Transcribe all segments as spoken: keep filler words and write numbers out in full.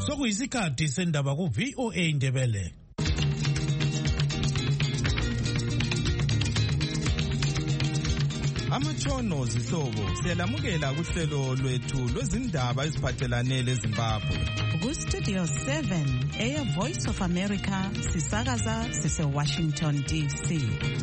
Sokuyisikhathi sendaba ku V O A Ndebele. Amatshono zihlobo siyalamukela kuhlelo lwethu lwezindaba eziphathelane leZimbabwe. Ku Studio seven, Air Voice of America, sisakaza sise Washington D C.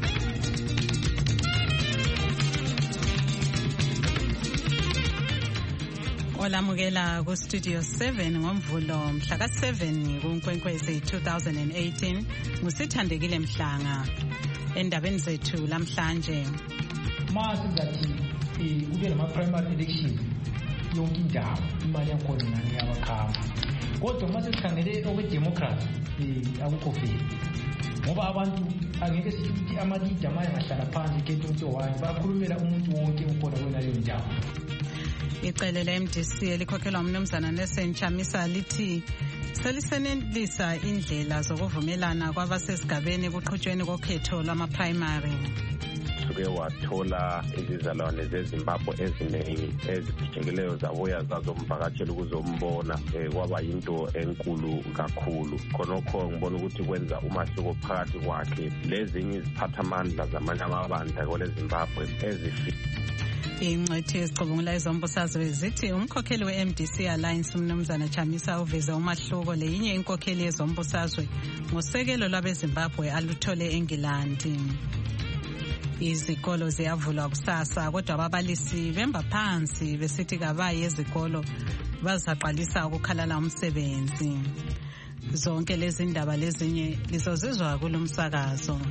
Olamukela ku Studio seven ngomvulo mhla ka seven kuNkwenkwezi two thousand eighteen ngusithandekile Mhlanga. Endabeni zethu lamhlanje mase ngathi eh kube nama primary election yonke indawo imali yakhona nani yabakhama kodwa mase sikhangele okwe democracy eh akukho fair ngoba abantu angeke sithi ukuthi ama leader manje ngahlala phansi khetho umuntu owani bakhulumela umuntu wonke ukhona kwena leyo ndawo. Icele le M D C elikhokhelwa umnumzana Nelson Chamisa lithi selisenelisa indlela zokuvumelana kwabasesigabeni kuqhutshweni kokhetho lwama primary. Suke wathola izizalwane zeZimbabwe eziningi eziphithekileyo zabuya zazomvakatshela ukuzombona kwaba yinto enkulu kakhulu khonokho ngibona ukuthi kwenza umahluko phakathi kwakhe lezinye iziphathamandla zamanye amabandla kweleZimbabwe ezifi ingcwethi ezicubungula ezombusazwe zithi umkhokheli we-M D C Alliance umnumzana Chamisa uveze umahluko leyinye inkokheli yezombusazwe ngosekelo lwabeZimbabwe aluthole eNgilandi. Izikolo ziyavulwa kusasa kodwa ababalisi bemba phansi besithi kabayi ezikolo bazaqalisa ukukhalala umsebenzi. Zonke lezi ndaba lezinye lizozizwa kulomsakazo.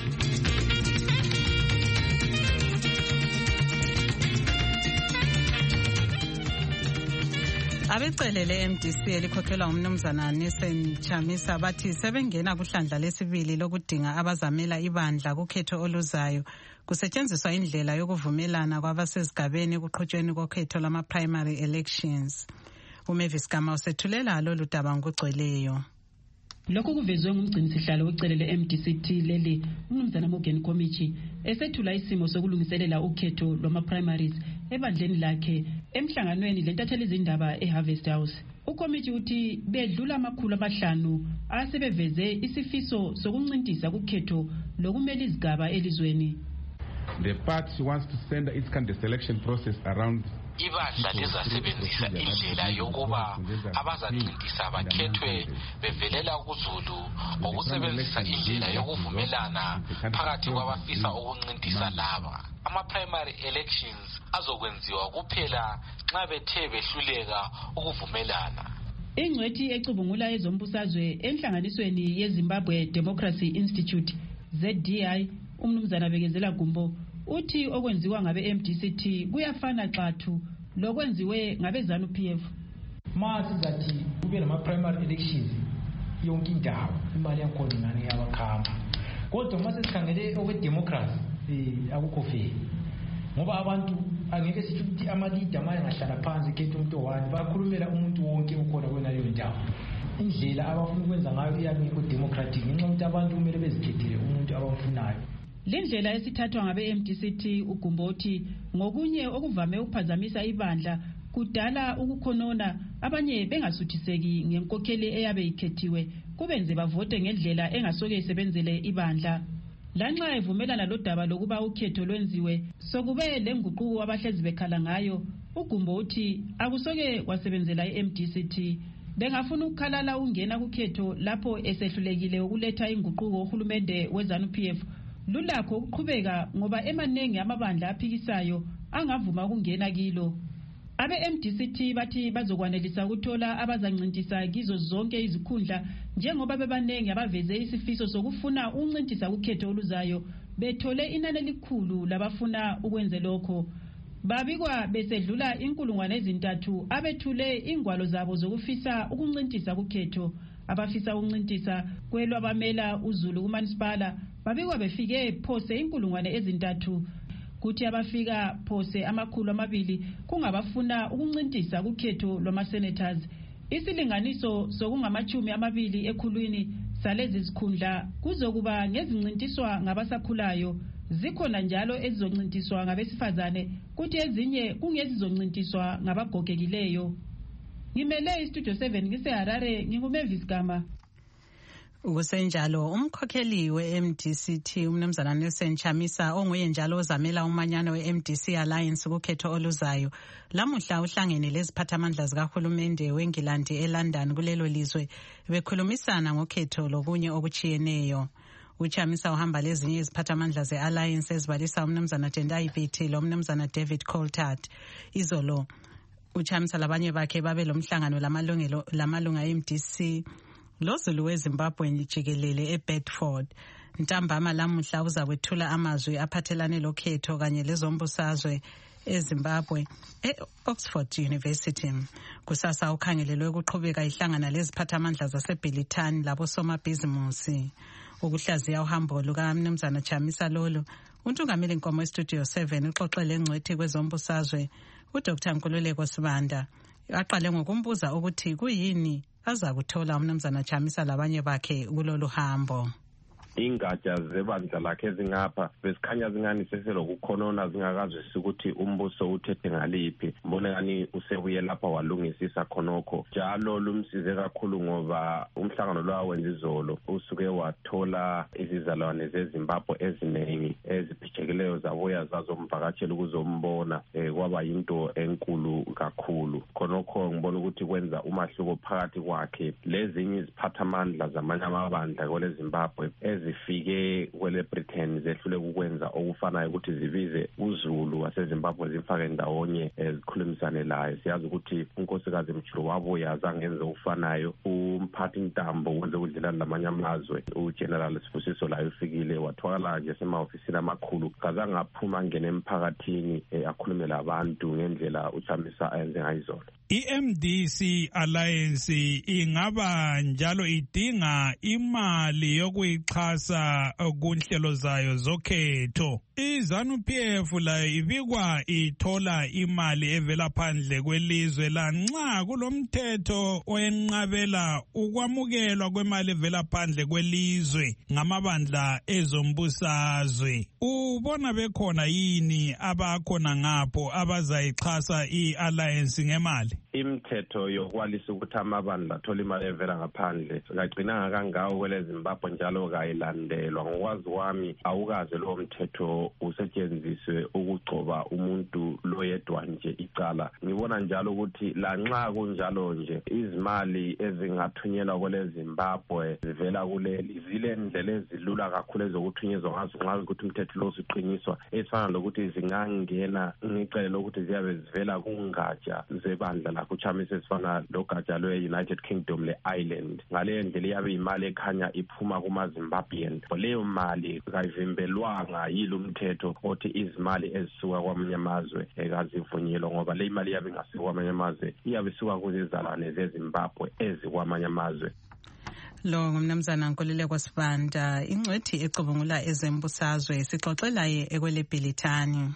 Abecele le M D C elikhokhelwa umnumzana Nelson Chamisa bathi sebengena kuhlandla lesibili lokudinga abazamela ibandla kukhetho oluzayo kusetshenziswa indlela yokuvumelana kwabasesigabeni kuqhutshweni kokhetho lama primary elections. uMavis Gama usethulela lolu daba ngokugcweleyo. Lokhu kuvezwe ngumgcinisihlalo wecele le-M D C T leli umnumzana Morgan Komichi esethula isimo sokulungiselela ukhetho lwama primaries ebandleni lakhe emhlanganweni lentatheli izindaba eHarvest House. uKomichi uthi bedlula amakhulu amahlanu asebeveze isifiso sokuncintisa kukhetho lokumela izigaba elizweni. The party wants to send its candidate selection process around ibandla lizasebenzisa indlela yokuba abazacintisa bakhethwe bevelela kuZulu ngokusebenzisa indlela yokuvumelana phakathi kwabafisa ukuncintisa laba. Ama-primary elections azokwenziwa kuphela nxa bethe behluleka ukuvumelana. Ingcwethi ecubungula ezombusazwe enhlanganisweni yeZimbabwe Democracy Institute Z D I umnumzana Bekezela Gumbo uthi okwenziwa ngabe-M D C T kuyafana xathu lokwenziwe ngabe ZANU P F. Mase ngathi kube nama primary elections yonke indawo imali yakhona nani yabakhama kodwa mase sikhangele okwe democracy eh akukho fair ngoba abantu angeke sithi ukuthi ama leader manje ngahlala phansi khetho umuntu owani bakhulumela umuntu wonke ukhona kwena leyo ndawo. Indlela abafuna ukwenza ngayo iyangekho democratic ngenxa ukuthi abantu kumele bezikhethele umuntu abamfunayo. Lendlela esithathwa ngabe-M D C T uGumbothi ngokunye okuvame ukuphazamisa ibandla kudala ukukhonona abanye bengasuthiseki ngenkokheli eyabe ikhethiwe kubenze bavote ngendlela engasoke isebenzele ibandla. Lanxa evumelana lodaba lokuba ukhetho lwenziwe sokube lenguquko abahlezi bekhala ngayo uGumbothi akusoke wasebenzela i-M D C T. Bengafuna ukukhalala ungena kukhetho lapho esehlulekile ukuletha inguquko uhulumende weZANU P F lulakho ukuqhubeka ngoba emanengi amabandla aphikisayo angavuma ukungena kilo. Abe-M D C T bathi bazokwanelisa ukuthola abazancintisa kizo zonke izikhundla njengoba bebanengi abaveze isifiso sokufuna ukuncintisa ukhetho oluzayo bethole inani elikhulu labafuna ukwenza lokho. Babikwa besedlula inkulungwane ezintathu abethule ingwalo zabo zokufisa ukuncintisa kukhetho. Abafisa ukuncintisa kwelwabamela uZulu kuManisipala babikwa befike phose inkulungwane ezintathu kuthi abafika phose amakhulu amabili kungabafuna ukuncintisa kukhetho lwama-senators. Isilinganiso sokungamachumi amabili ekhulwini salezi zikhundla kuzokuba ngezincintiswa ngabasakhulayo. Zikhona njalo ezizoncintiswa ngabesifazane kuthi ezinye kungezizoncintiswa ngabagogekileyo. ngimele istudio seven ngiseharare nginguMavis Gama. Ukusenjalo umkhokheli we-M D C T umnumzana Nelson Chamisa onguye njalo ozamela umanyano we-M D C Alliance kukhetho oluzayo lamuhla uhlangene leziphathamandla zikahulumende weNgilandi eLondon kulelo lizwe bekhulumisana ngokhetho lokunye okuchiyeneyo. Uchamisa uhamba lezinye iziphathamandla ze-Alliance ezibalisa umnumzana Tendai Biti lo umnumzana David Coltart. Izolo uchamisa labanye bakhe babe lomhlangano lamalungelo lamalunga e-M D C lozulu weZimbabwe jikelele eBedford. Ntambama lamuhla uza kwethula amazwi aphathelane lokhetho kanye lezombusazwe eZimbabwe e-Oxford University. Kusasa ukhangelelwe ukuqhubeka ihlangana leziphathamandla zaseBilitani labosomabhizimusi. Ukuhlaziya uhambo lukaMnumzana Chamisa lolo untungameli nkomo estudio seven uxoxele ngcwethi kwezombusazwe uDr Nkululeko Sibanda aqale ngokumbuza ukuthi kuyini aza kuthola umnumzana Chamisa labanye bakhe kulolu hambo. Ingatsha zebandla lakhe ezingapha besikhanya zingani seselokukhonona zingakazwisi ukuthi umbuso uthethe ngaliphi. Mbonekani usebuye lapha walungisisa khonokho njalo lumsize kakhulu ngoba umhlangano lo wenza izolo usuke wathola izizalwane zeZimbabwe eziningi eziphithekileyo zabuya zazomvakatshela ukuzombona. Eh, kwaba yinto enkulu kakhulu khonokho ngibona ukuthi kwenza umahluko phakathi kwakhe lezinye iziphathamandla zamanye amabandla kwele Zimbabwe zifike kwele Britain zehlule ukwenza okufanayo ukuthi zibize uZulu waseZimbabwe zifake ndawonye ezikhulumisane laye. Siyazi ukuthi unkosikazi Mchuru wabuya zangenze ukufanayo umphathi Ntambo wenze udlelana lamanye amazwe uGeneral Sibusiso layo ufikile wathwala nje sema-ofisini amakhulu kazange aphuma ngene emphakathini akhulume labantu ngendlela uChamisa ayenze ngayizolo. I-M D C Alliance ingaba njalo idinga imali yokuyixhasa kunhlelo zayo zokhetho. I-ZANU-P F layo ibikwa ithola imali evela phandle kwelizwe lanxa kulomthetho oyenqabela ukwamukelwa kwemali evela phandle kwelizwe ngamabandla ezombusazwe. Ubona bekhona yini abakhona ngapho abazayixhasa i-Alliance ngemali? Imithetho yokwalisa ukuthi amabandla athola imali evela ngaphandle kagcinanga kangawo kwele Zimbabwe njalo kayilandelwa. Ngokwazi wami awukaze lo mthetho usetshenziswe ukugcoba umuntu loyedwa nje icala. Ngibona njalo ukuthi lanxa kunjalo nje izimali ezingathunyelwa kwele Zimbabwe zivela kuleli zile ndlela ezilula kakhulu ezokuthunyezwa ngazo nxa ukuthi umthetho lo usiqiniswa ezifana lokuthi zingangena ngicela lokuthi ziyabe zivela kungatsha zebandla la kuChamisa esifana logatsha lwe-United Kingdom le-Ireland. Ngale ndlela iyabe imali ekhanya iphuma kuma-Zimbabwean. Leyo mali kayivimbelwanga yilo umthetho othi izimali ezisuka kwamanye amazwe ekazivunyelwa ngoba le imali iyabe ingasuka kwamanye amazwe iyabe isuka kuzizalwane zeZimbabwe ezikwamanye amazwe. Lo ngumnumzana Nkululeko Sibanda ingcwethi ecubungula ezembusazwe sixoxela ye ekwele Bilitani.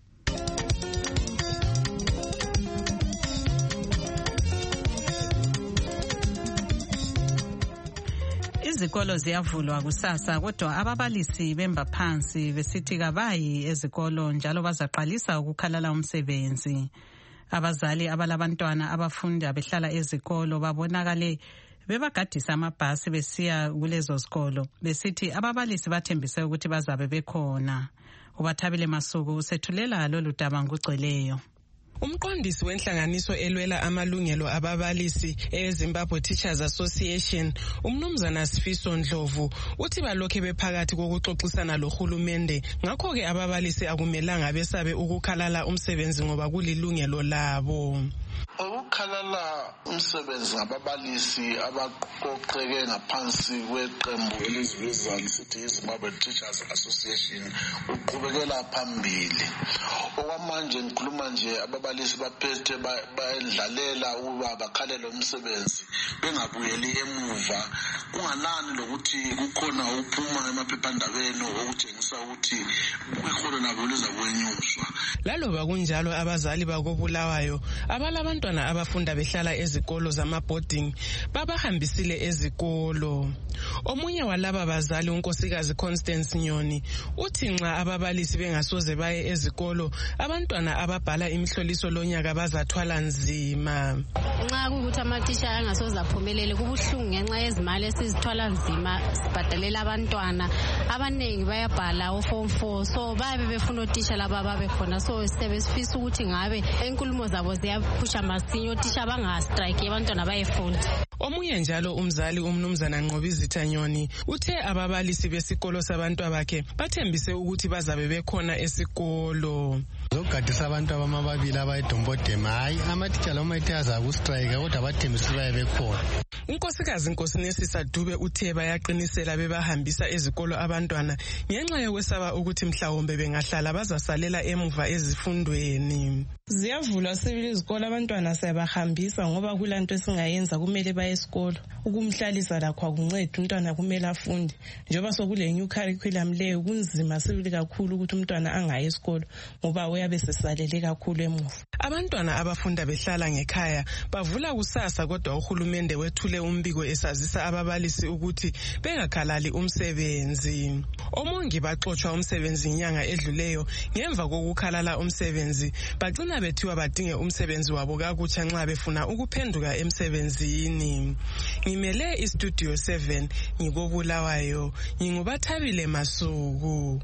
Izikolo ziyavulwa kusasa kodwa ababalisi bemba phansi besithi kabayi ezikolo njalo bazaqalisa ukukhalala umsebenzi. Abazali abalabantwana abafunda behlala ezikolo babonakale bebagadisa amabhasi besiya kulezo zikolo besithi ababalisi bathembise ukuthi bazabe bekhona. Ubathabile Masuku usethulela lolu daba ngugcweleyo. Umqondisi wenhlanganiso elwela amalungelo ababalisi eZimbabwe Teachers Association umnumzana Sifiso Ndlovu uthi balokhe bephakathi kokuxoxisana lohulumende ngakho ke ababalisi akumelanga besabe ukukhalala umsebenzi ngoba kulilungelo labo. Ukukhalala umsebenzi ngababalisi abaqoqeke ngaphansi kweqembu elizibiza lisithi iZimbabwe Teachers Association uqhubekela phambili. Okwamanje ngikhuluma nje ababalisi baphethe bayendlalela ukuba bakhalele umsebenzi bengabuyeli emuva kunganani lokuthi kukhona ukuphuma emaphephandabeni okutshengisa ukuthi iholo labo lizakwenyuswa. Laloba kunjalo abazali bakobulawayo abalaba abantwana abafunda behlala ezikolo zama-boarding babahambisile ezikolo. Omunye walaba bazali, unkosikazi Constance Nyoni, uthi nxa ababalisi bengasoze baye ezikolo, abantwana ababhala imihloliso lonyaka bazathwala nzima. Nxa kuyukuthi amathisha angasoze aphumelele kubuhlungu ngenxa yezimali esizithwala nzima sibhadalela abantwana. Abanengi bayabhala o-form four, so bayabe befuna othisha laba babe khona, so sibe sifisa ukuthi ngabe enkulumo zabo ziyaphusha masinya othisha bangastrike abantwana bayefunda. Omunye njalo umzali umnumzana Nqobizitha Nyoni uthe ababalisi besikolo sabantu bakhe bathembise ukuthi bazabe bekhona esikolo. Zokugadisa abantu abamababili abayidombodema, hayi amatitsha loma ethe azakustrike kodwa bathembise baye bekhona. Unkosikazi Nkosinesi Dube uthe bayaqinisela bebahambisa ezikolo abantwana ngenxa yokwesaba ukuthi mhlawumbe bengahlala bazasalela emuva ezifundweni. Ziyavulwa sibili izikolo abantwana sayabahambisa ngoba kulanto esingayenza, kumele baye esikolo. Ukumhlalisa lakho akuncedi, umntwana kumele afunde. Njoba sokule new curriculum leyo kunzima sibili kakhulu ukuthi umntwana angaye esikolo ngoba uyabe sesalele kakhulu emuva. Abantwana abafunda behlala ngekhaya bavula kusasa, kodwa uhulumende wethule umbiko esazisa ababalisi ukuthi bengakhalali umsebenzi. Omongi baxoshwa umsebenzi inyanga edluleyo ngemva kokukhalala umsebenzi, bagcina bethiwa badinge umsebenzi wabo kakutsha nxa befuna ukuphenduka emsebenzini. Ngimele istudio seven ngikobulawayo, ngingubathabile Masuku.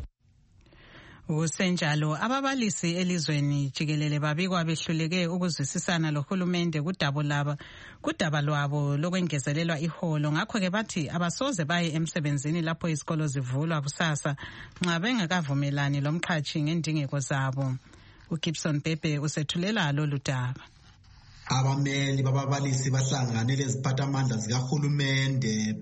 Kusenjalo ababalisi elizweni jikelele babikwa behluleke ukuzwisisana lohulumende kudaba laba kudaba lwabo lokwengezelelwa iholo. Ngakho ke bathi abasoze baye emsebenzini lapho izikolo zivulwa kusasa nxa bengakavumelani lomqhatshi ngendingeko zabo. uGibson Bhebhe usethulela lolu daba. Abameli bababalisi bahlanganele iziphathamandla zikahulumende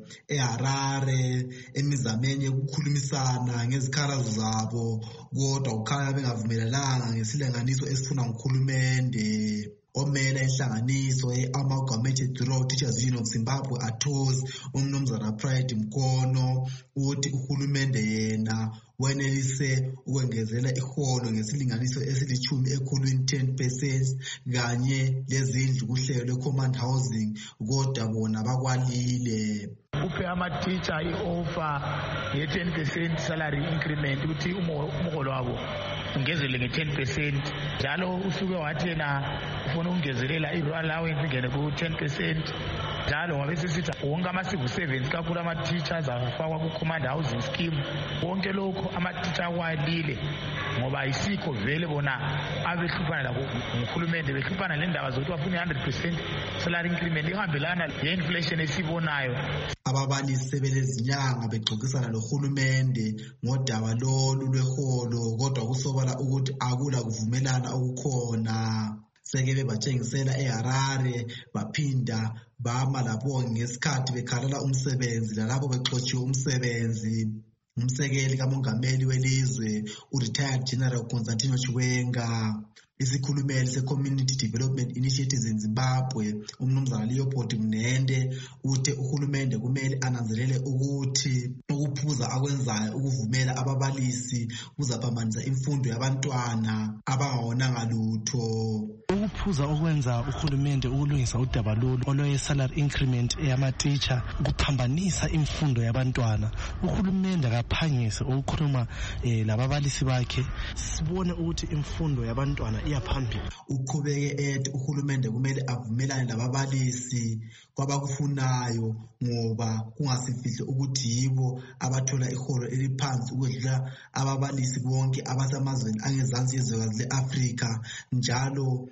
eHarare emizameni yokukhulumisana ngezikhalazo zabo, kodwa ukhanya bengavumelelanga ngesilinganiso esifuna nguhulumende. Omela inhlanganiso ye-Amalgamated Rural Teachers Union of Zimbabwe A T O S, umnumzana Pride Mkono, uthi uhulumende yena wenelise ukwengezela iholo ngesilinganiso esilichumi ekhulwini ten percent kanye lezindlu kuhlelo lwe-command housing, kodwa bona bakwalile. Uphe ama-teacher i-offer ye-ten percent salary increment ukuthi umholo wabo ungezele nge-ten percent, njalo usuke wathi yena ufuna ukungezelela i-rural allowance ingene ku-ten percent, njalo wabe sisithi wonke ama-civil servants kakhulu ama-teachers afakwa ku-command housing scheme. Wonke lokho ama-teacher akwalile ngoba ayisikho vele bona abehlupana labo nguhulumende, behlupana le ndaba zokuthi bafuna i-one hundred percent salary increment ihambelana le-inflation esibonayo. Ababalisi sebelezinyanga bexoxisana lohulumende ngodaba lolu lweholo, kodwa kusobala ukuthi akula kuvumelana okukhona. Seke bebatshengisela eHarare baphinda bama lapho ngesikhathi bekhalela umsebenzi lalapho bexotshiwe umsebenzi. Umsekeli kamongameli welizwe u-retired General Constantino Chiwenga, isikhulumeli se-Community Development Initiatives in Zimbabwe umnumzana Leopold Mnende, uthe uhulumende kumele ananzelele ukuthi ukuphuza akwenzayo ukuvumela ababalisi kuzaphambanisa imfundo yabantwana abangawonanga lutho. Ukuphuza okwenza uhulumende ukulungisa udaba lolu olwe-salary increment eyama-teacher kuphambanisa imfundo yabantwana. Uhulumende akaphangise ukukhuluma eh, lababalisi bakhe sibone ukuthi imfundo yabantwana iyaphambili. Uqhubeke ethi uhulumende kumele avumelane lababalisi kwabakufunayo ngoba kungasifihle ukuthi yibo abathola iholo eliphansi ukwedlula ababalisi bonke abasemazweni angezansi yezwekazi le-Afrika, njalo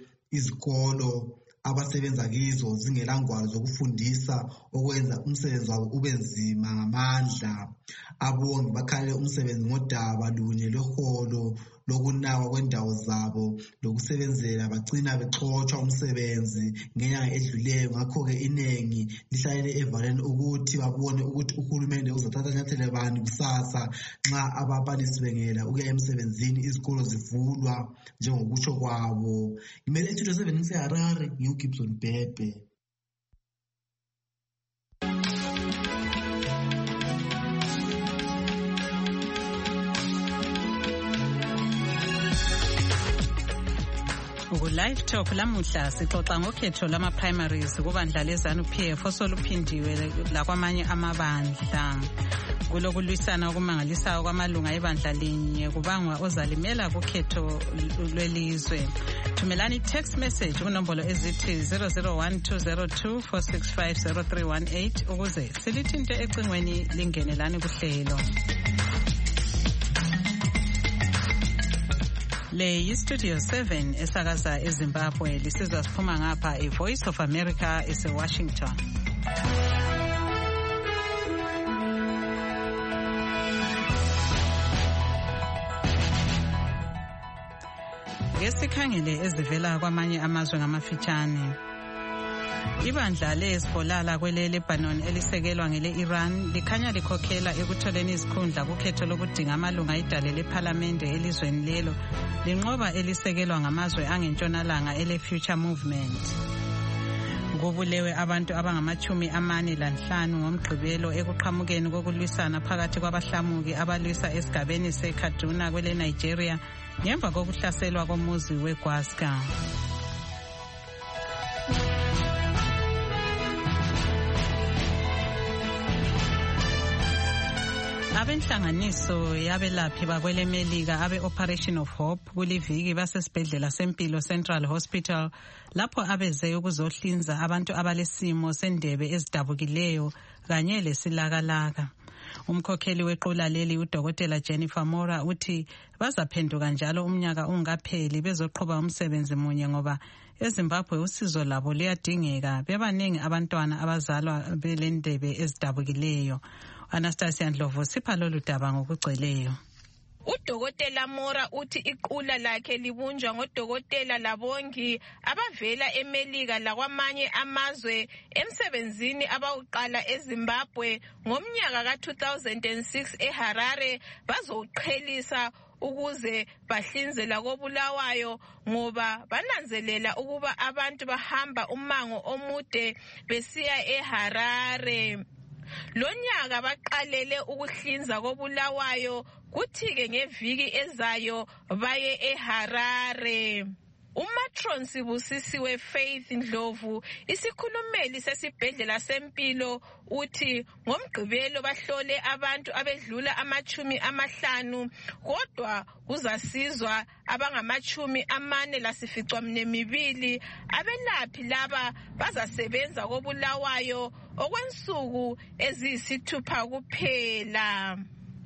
izikolo abasebenza kizo zingelangwalo zokufundisa okwenza umsebenzi wabo ube nzima ngamandla. Abongi bakhalele umsebenzi ngodaba lunye lweholo lokunakwa kwendawo zabo lokusebenzela, bagcina bexotshwa umsebenzi ngenyanga edluleyo. Ngakho-ke inengi lihlalele evaleni ukuthi babone ukuthi uhulumende uzathatha nyathele bani kusasa nxa ababalisi bengela ukuya emsebenzini izikolo zivulwa njengokutsho kwabo. Ngimele istudio seven ngiseHarare, ngiuGibson Bhebhe. Ukula Live Talk lamuhla sixoxa ngokhetho lama primaries kubandla leZANU P F osoluphindiwe lakwamanye amabandla. Kulokulwisana okumangalisayo kwamalunga ebandla linye kubangwa ozalimela kukhetho lwelizwe. Thumelani text message kunombolo ezithi zero zero one two zero two four six five zero three one eight ukuze silithinte ecingweni lingenelani kuhlelo. Le yi Studio seven esakaza eZimbabwe lisizwa siphuma ngapha e Voice of America ese Washington. Ngesikhangele ezivela kwamanye amazwe ngamafitshane. Ibandla leHezbollah kwele Lebanon elisekelwa ngele Iran likhanya likhokhela ekutholeni izikhundla kukhetho lokudinga amalunga idale leParliament elizweni lelo linqoba elisekelwa ngamazwe angentshonalanga ele Future Movement. Kubulewe abantu abangamachumi amane lanhlanu ngomgqibelo ekuqhamukeni kokulwisana phakathi kwabahlamuki abalwisa esigabeni seKaduna kwele Nigeria ngemva kokuhlaselwa komuzi weGwaska. Abenhlanganiso yabelaphi bakwele Melika abe Operation of Hope kuliviki basesibhedlela sempilo Central Hospital lapho abeze ukuzohlinza abantu abalesimo sendebe ezidabukileyo kanye lesilakalaka. Umkhokheli wequla leli uDokotela Jennifer Mora uthi bazaphenduka njalo umnyaka ungakapheli bezoqhubha umsebenzi munye ngoba eZimbabwe usizo labo liyadingeka bebaningi abantwana abazalwa belendebe ezidabukileyo. Anastasia Ndlovu sipha lolu daba ngokugcweleyo. UDokotela Mora uthi iqula lakhe libunjwa ngodokotela labongi abavela eMelika lakwamanye amazwe emsebenzini abawuqala eZimbabwe ngomnyaka ka two thousand six eHarare bazowuqhelisa ukuze bahlinzela kobulawayo ngoba bananzelela ukuba abantu bahamba umango omude besiya eHarare. Lonyaka baqalele ukuhlinza kobulawayo kuthi-ke ngeviki ezayo baye eHarare. Umatron Sibusisiwe Faith Ndlovu isikhulumeli sesibhedlela sempilo uthi ngomgqibelo bahlole abantu abedlula amachumi amahlanu kodwa kuzasizwa abangamachumi amane lasificwa mibili. Abelaphi laba bazasebenza kobulawayo okwensuku eziyisithupha kuphela.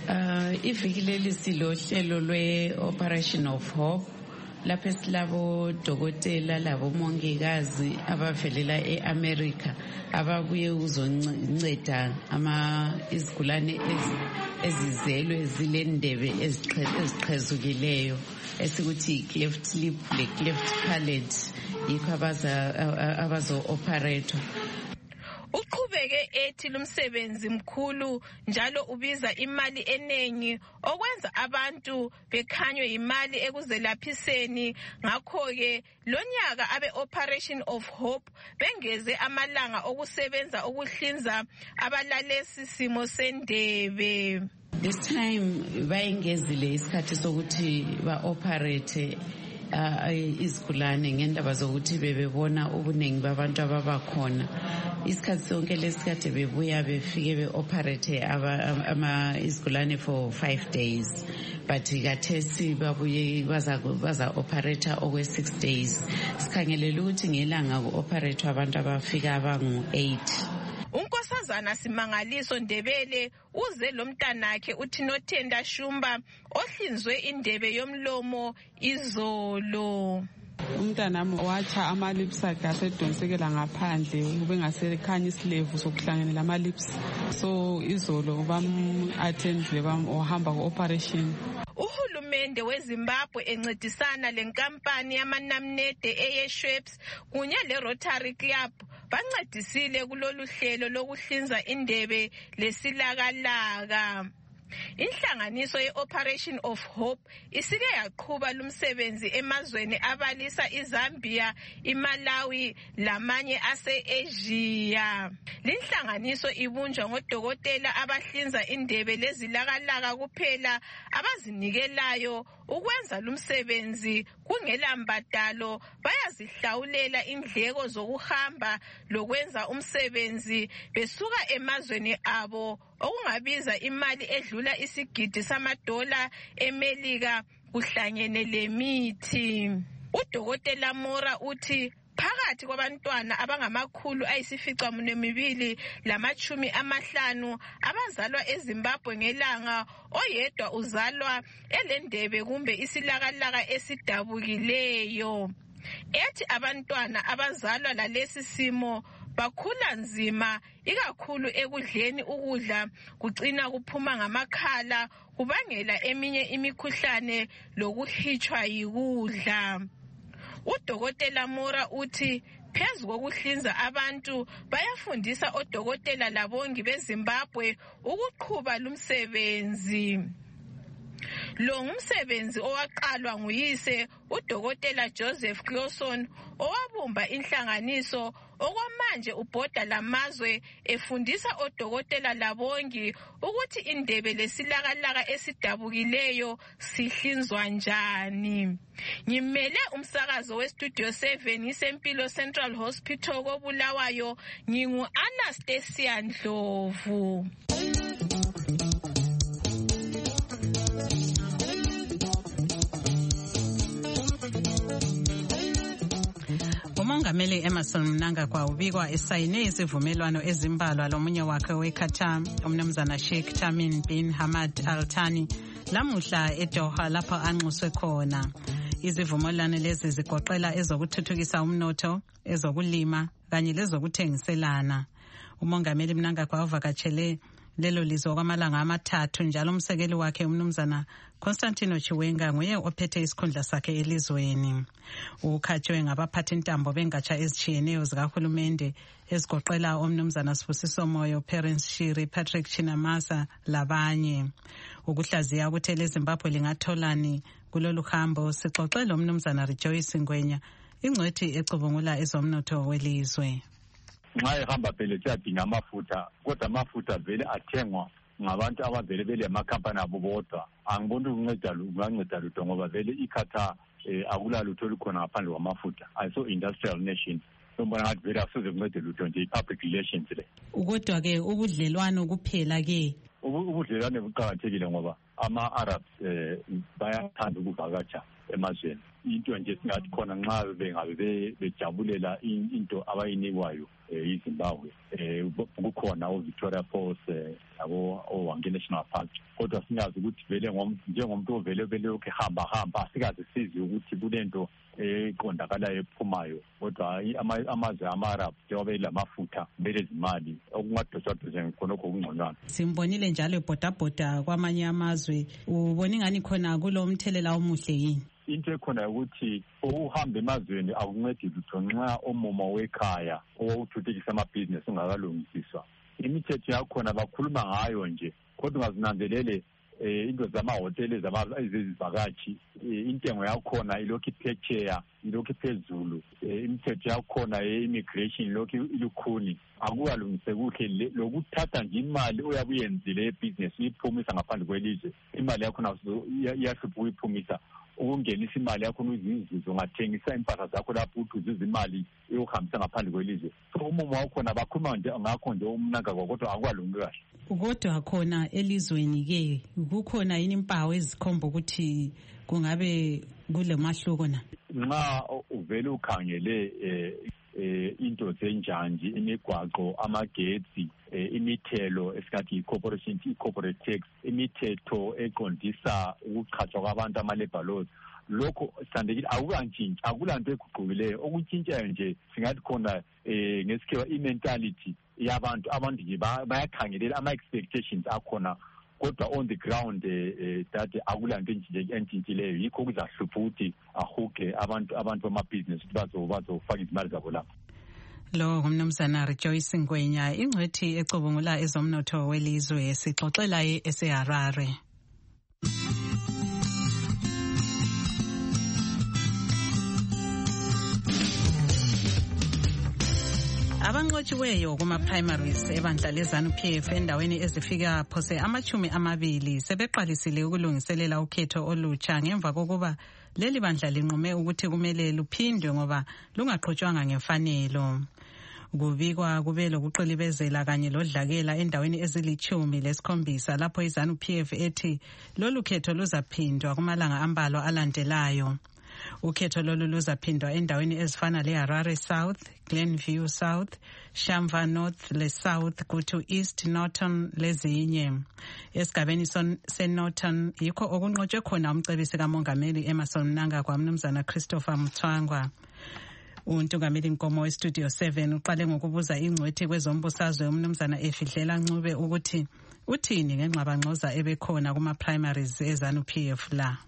Uh, iviki leli silohlelo lwe Operation of Hope lapho silabo dokotela labo mongikazi abavelela eAmerica ababuye uzonceda ama izigulane ezizelwe zilendebe eziqhezukileyo esikuthi cleft lip le cleft palate yikho abaza abazo operate. Uqhubeke ethi lumsebenzi mkhulu njalo ubiza imali enengi okwenza abantu bekhanywe imali ekuzelaphiseni. Ngakho-ke lonyaka abe Operation of Hope bengeze amalanga okusebenza ukuhlinza abalalesi simo sendebe. This time bayengezile isikhathi sokuthi ba-operate Uh, izigulane ngendaba zokuthi bebebona ubuningi babantu ababakhona. Isikhathi sonke lesikhathi bebuya befike be-operate ama izigulane for five days but kathesi babuye baza operate okwe six days. Sikhangelela ukuthi ngelanga ku-operate abantu abafika abangu eight. Unkosazana Simangaliso Ndebele uze lomntanakhe uthi Nothenda Shumba ohlinzwe indebe yomlomo izolo. Umntanami watsha ama-lips akhe asedonsekela ngaphandle kube ngasekhanya isilevu sokuhlanganela ama-lips so izolo bam-attendile wahamba ku-operation. Uhulumende weZimbabwe encedisana lenkampani yamanamnede eyeShweps kunye leRotary Club bancedisile kulolu hlelo lokuhlinza indebe lesilakalaka. Inhlanganiso ye-Operation of Hope isike yaqhuba lumsebenzi emazweni abalisa iZambia, iMalawi lamanye ase-Asia. Linhlanganiso ibunjwa ngodokotela abahlinza indebe lezilakalaka kuphela abazinikelayo ukwenza lumsebenzi kungela mbadalo. Bayazihlawulela indleko zokuhamba lokwenza umsebenzi besuka emazweni abo okungabiza imali edlula isigidi samadola eMelika kuhlangene lemithi. Udokotela Mora uthi phakathi kwabantwana abangamakhulu ayisificamunwembili lamachumi amahlanu abazalwa eZimbabwe ngelanga, oyedwa uzalwa elendebe kumbe isilakalaka esidabukileyo. Ethi abantwana abazalwa lalesi simo bakhula nzima, ikakhulu ekudleni ukudla kucina kuphuma ngamakhala kubangela eminye imikhuhlane lokuhitshwa yikudla. Udokotela Mora uthi phezu kokuhlinza abantu bayafundisa odokotela labongi beZimbabwe ukuqhuba lumsebenzi. Lo ngumsebenzi owaqalwa nguyise udokotela Joseph Clauson owabumba inhlanganiso okwamanje ubhoda lamazwe efundisa odokotela labongi ukuthi indebe lesilakalaka esidabukileyo sihlinzwa njani. Ngimele umsakazo weStudio seven ngisempilo Central Hospital koBulawayo, ngingu Anastasia Ndlovu. uMongameli Emmerson Mnangagwa ubikwa esayine isivumelwano ezimbalwa lomunye wakhe weQatar umnumzana Sheikh Tamim bin Hamad Al Thani lamuhla eDoha lapho anxuswe khona. Izivumelwano lezi zigoqela ezokuthuthukisa umnotho, ezokulima kanye lezokuthengiselana. uMongameli Mnangagwa uvakatshele lelo lizwe kwamalanga amathathu njalo umsekeli wakhe umnumzana Constantino Chiwenga nguye ophethe isikhundla sakhe elizweni. Ukhatshwe ngabaphathi intambo bengatsha ezitshiyeneyo zikahulumende ezigoqela umnumzana Sibusiso Moyo, Perence Shiri, Patrick Chinamasa labanye. Ukuhlaziya ukuthi leZimbabwe lingatholani kulolu hambo sixoxe lo mnumzana Rejoice Ngwenya, ingcwethi ecubungula ezomnotho welizwe. Nxa ehamba phela siyadinga amafutha, kodwa amafutha vele athengwa ngabantu abavele bele amakhampani abo bodwa. Angiboni ukunceda kunganceda lutho ngoba vele iQatar akula lutho olukhona ngaphandle kwamafutha. Ayiso industrial nation. Sombona ngathi vele asuze kuncede lutho nje public relations le. Kodwa ke ubudlelwano kuphela ke. Ubudlelwano buqakathekile ngoba ama-Arabs bayathanda ukuvakatsha emazweni. Into nje singathi khona nxa bengabe bejabulela into abayinikwayo eZimbabwe kukhona uVictoria Falls yabo oWange National Park, kodwa singazi ukuthi vele njengomuntu ovele vele lokhu hamba hamba sikaze sizi ukuthi kulento eqondakalayo ephumayo, kodwa amazwe ama-Arab njengoba lamafutha belezimali okungadoswadoswa khonokho okungconywana. Simbonile njalo ebhodabhoda kwamanye amazwe, ubona ingani khona kulo mthelela omuhle yini? Into ekhona ukuthi ukuhamba emazweni akuncedi lutho nxa omumo wekhaya owawuthuthukisa amabhizinesi ungakalungisiswa. Imithetho yakhona bakhuluma ngayo nje, kodwa ungazinanzelele into zamahoteli ezizivakatshi, intengo yakhona ilokhu iphetsheya, ilokhu iphezulu, imithetho yakhona ye-immigration ilokhu ilukhuni. Akukalungise kuhle lokuthatha nje imali oyabe uyenzile ebhizinesi uyiphumisa ngaphandle kwelizwe, imali yakhona iyahlupha ukuyiphumisa. Ukungenisa imali yakho uzizuzo ungathengisa impahla zakho lapho uthuzuza imali eyokuhambisa ngaphandle kwelizwe. So umumo wakhona bakhuluma nje ngakho nje umnangagwa, kodwa akwalungi kahle. Kodwa khona elizweni ke kukhona yini impawu ezikhomba ukuthi kungabe kule mahluko na? Nxa uvele ukhangele eh into zenjanje, imigwaqo, amagetsi, imithelo esingathi i-corporation i-corporate tax, imithetho eqondisa ukuqhatshwa kwabantu ama-labor laws, lokho sithandekile akukantshintshi, akulanto eguqukileyo. Okutshintshayo nje singathi khona eh ngesikhewa i-mentality yabantu, abantu nje bayakhangelela ama-expectations akhona, kodwa on the ground that akulanto entshintshileyo. Yikho kuzahlupha ukuthi ahuge abantu abantu bamabhizinesi ukuthi bazofaka izimali zabo lapho. Lo ngumnumzana Rejoice Ngwenya, ingcwethi ecubungula ezomnotho welizwe, sixoxela eseHarare. Abanqotshiweyo kuma-primaries ebandla leZANU-P F endaweni ezifika phose amachumi amabili sebeqalisile ukulungiselela ukhetho olutsha ngemva kokuba leli bandla linqume ukuthi kumele luphindwe ngoba lungaqhutshwanga ngemfanelo. Kubikwa kube lokuqilibezela kanye lodlakela endaweni ezilichumi lesikhombisa lapho iZANU-P F ethi lolu khetho luzaphindwa kumalanga ambalwa alandelayo. Ukhetho lolu luzaphindwa endaweni ezifana leHarare South, Glenview South, Shamva North le South kuthi East Norton lezinye. Esigabeni seNorton yikho okunqotshwe khona umcebisi kaMongameli Emmerson Mnangagwa Mnumzana Christopher Mthwangwa. Untungameli Nkomo weStudio seven uqale ngokubuza ingcwethi kwezombusazwe uMnumzana Efidlela Ncube ukuthi uthini ngengxabangxoza ebekhona kuma-primaries eZANU-P F la.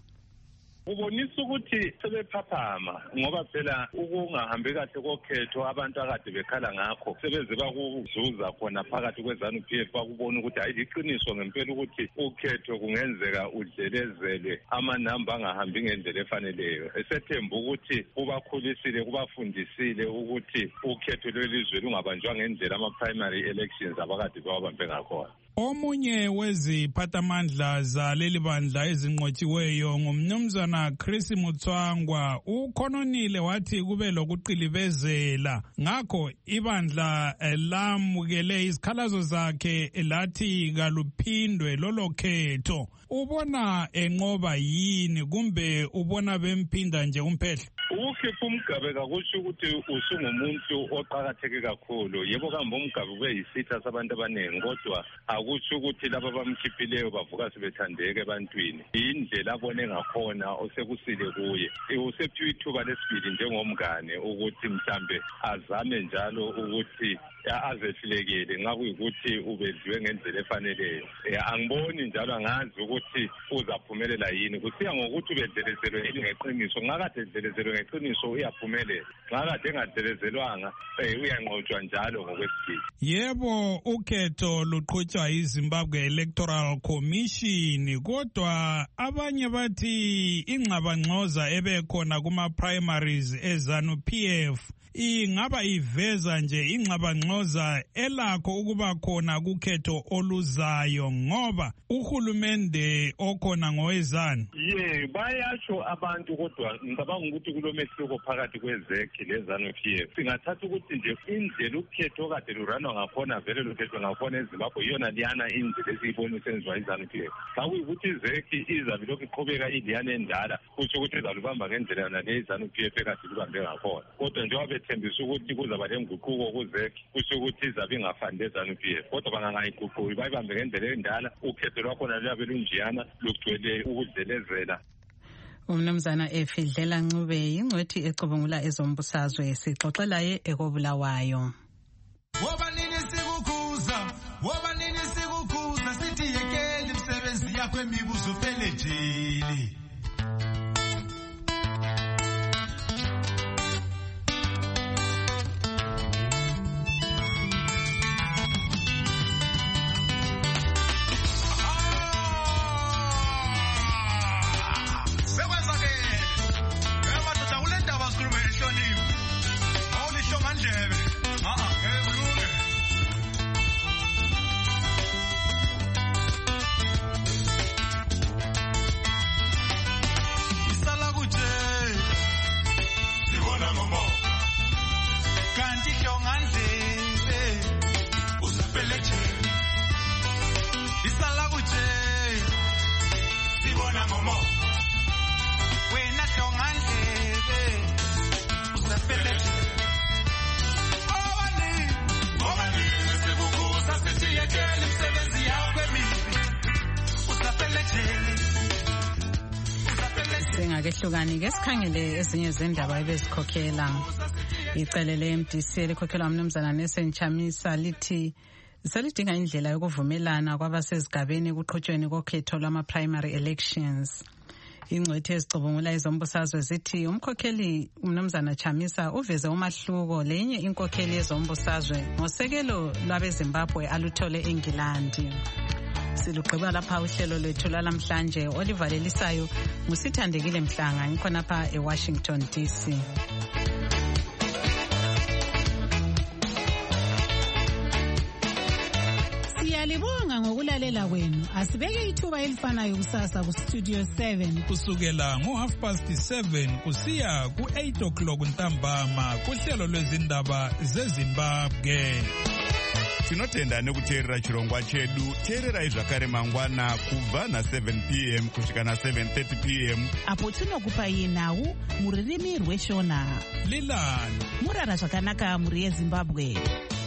Ubonisa ukuthi sebephaphama ngoba phela ukungahambi kahle kokhetho abantu akade bekhala ngakho sebeze bakuzuza khona phakathi kweZANU-P F bakubona ukuthi hayi iqiniso ngempela ukuthi ukhetho kungenzeka udlelezele amanamba angahambi ngendlela efaneleyo. Esethemba ukuthi ubakhulisile kubafundisile ukuthi ukhetho lwelizwe lungabanjwa ngendlela ama-primary elections abakade bawabambe ngakhona. Omunye weziphathamandla zaleli bandla ezinqotshiweyo ngumnumzana Chris Mutswangwa ukhononile wathi kube lokuqilibezela ngakho ibandla lamukele izikhalazo zakhe lathi kaluphindwe lolo khetho. Ubona enqoba yini kumbe ubona bemphinda nje umphehlo? Ukukhipha umgabe kakusho ukuthi usungumuntu oqakatheke kakhulu. Yebo kambe umgabe kube yisitha sabantu abaningi kodwa akusho ukuthi laba bamkhiphileyo bavuka sebethandeke ebantwini. Indlela abone ngakhona osekusile kuye. Usephiwe ithuba lesibili njengomngane ukuthi mhlambe azame njalo ukuthi azehlulekele nxa kuyikuthi ubedliwe ngendlela efaneleyo. Angiboni njalo angazi ukuthi uzaphumelela yini. Kusiya ngokuthi ubedlelezelwe yini ngeqiniso. Nxa kade edlelezelwe ngeqiniso uyaphumelela. Nxa kade engadlelezelwanga uyanqotshwa njalo ngokwesibili. Yebo, ukhetho luqhutshwa iZimbabwe Electoral Commission kodwa abanye bathi ingxabangxoza ebekhona kuma-primaries eZANU-P F ingaba iveza nje ingxabangxoza elakho ukuba khona kukhetho oluzayo ngoba uhulumende okhona ngowezana. Ye bayasho abantu kodwa ngicabanga ukuthi kulomehluko phakathi kwezekhi leZANU-P F. Singathatha ukuthi nje indlela ukhetho kade luranwa ngakhona vele lukhethwe ngakhona eZimbabwe iyona liyana indlela esiyibona isenziwa iZANU-P F. Kakuyikuthi izekhi izabe lokhu iqhubeka iliyana endala kusho ukuthi izalubamba ngendlela nale iZANU-P F ekade lubambe ngakhona. Kodwa njengoba thembisa ukuthi kuzaba lenguquko kuzekhi kusho ukuthi izabe ingafani leZANU-P F kodwa bangangayiguquki bayibambe ngendlela endala ukhetho lwakhona luyabe lunjiyana lugcwele ukudlelezela. Umnumzana Efidlela Ncube ingcwethi ecubungula ezombusazwe sixoxelaye ekobulawayo. Woba nini sikukhuza woba nini sikukhuza sithi yekele imisebenzi yakho emibuzo phele jeli. Singakehlukani ke sikhangele ezinye zendaba ebezikhokhela. Icele le-M D C elikhokhelwa umnumzana Nelson Chamisa lithi selidinga indlela yokuvumelana kwabasezigabeni ekuqhutshweni kokhetho lwama-primary elections. Ingcwethi ezicubungula ezombusazwe zithi umkhokheli umnumzana Chamisa uveze umahluko lenye inkokheli ezombusazwe ngosekelo lwabeZimbabwe aluthole eNgilandi. Silugqiba lapha uhlelo lwethu lalamhlanje olivalelisayo ngusithandekile Mhlanga ngikhonapha eWashington D C. Siyalibonga ngokulalela kwenu. Asibeke ithuba elifanayo kusasa ku Studio seven. Kusukela ngo half past seven kusiya ku eight o'clock ntambama kuhlelo lwezindaba zeZimbabwe. Tinotenda nekuteerera chirongwa chedu. Teererai zvakare mangwana kubva na seven p m kusvika na seven thirty p m apo tinokupai nhau muririmi rweshona. Lilani murara zvakanaka muri yeZimbabwe.